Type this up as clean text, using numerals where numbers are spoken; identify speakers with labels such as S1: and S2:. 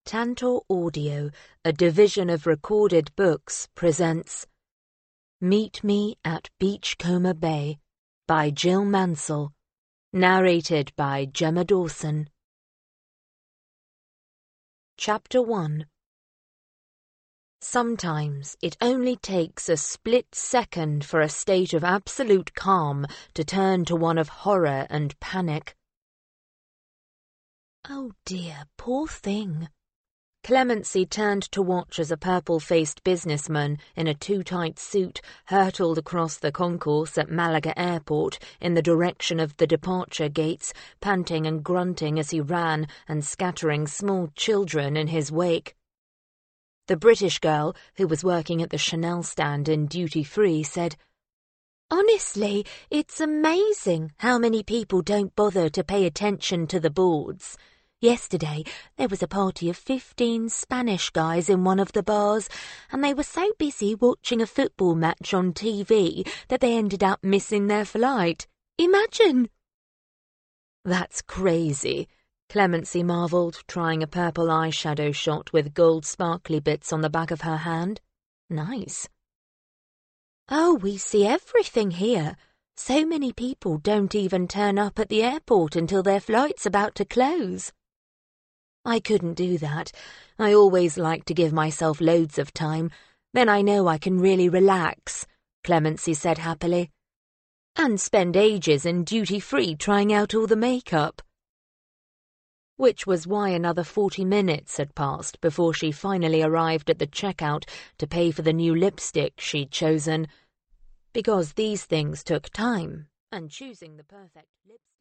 S1: Tantor Audio, a division of Recorded Books, presents Meet Me at Beachcomber Bay by Jill Mansell, narrated by Gemma Dawson. Chapter 1. Sometimes it only takes a split second for a state of absolute calm to turn to one of horror and panic. Oh dear, poor thing. Clemency turned to watch as a purple-faced businessman in a too-tight suit hurtled across the concourse at Malaga Airport in the direction of the departure gates, panting and grunting as he ran and scattering small children in his wake. The British girl, who was working at the Chanel stand in duty-free, said, "Honestly, it's amazing how many people don't bother to pay attention to the boards. Yesterday, there was a party of 15 Spanish guys in one of the bars, and they were so busy watching a football match on TV that they ended up missing their flight. Imagine!" "That's crazy," Clemency marvelled, trying a purple eyeshadow shot with gold sparkly bits on the back of her hand. Nice. "Oh, we see everything here. So many people don't even turn up at the airport until their flight's about to close." "I couldn't do that. I always like to give myself loads of time. Then I know I can really relax," Clemency said happily. "And spend ages in duty-free trying out all the makeup." Which was why another 40 minutes had passed before she finally arrived at the checkout to pay for the new lipstick she'd chosen. Because these things took time, and choosing the perfect lipstick